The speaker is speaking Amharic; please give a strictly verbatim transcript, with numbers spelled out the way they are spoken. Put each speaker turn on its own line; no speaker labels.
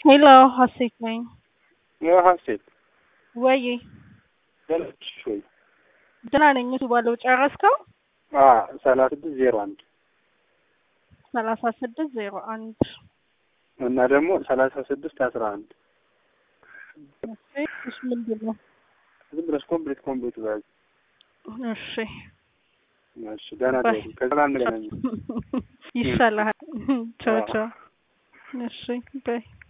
ሄሎ ሀሴት ነኝ።
ያው ሀሴት
ወይ
ደህና ወይ?
ደህና ነኝ። እሱ ባለው ጨረስከው?
አዎ ሰላሳ ስድስት ዜሮ አንድ
ሰላሳ ስድስት ዜሮ አንድ
እና ደግሞ ሰላሳ ስድስት አስራ አንድ
እሺ ምንድን ነው?
ዝም ብለሽ ኮምፕሊት ኮምፕሊት ባይ።
እሺ
እሺ ደህና ደህና ከዛ እንገናኝ
ይሻላል። ቻው ቻው። እሺ ባይ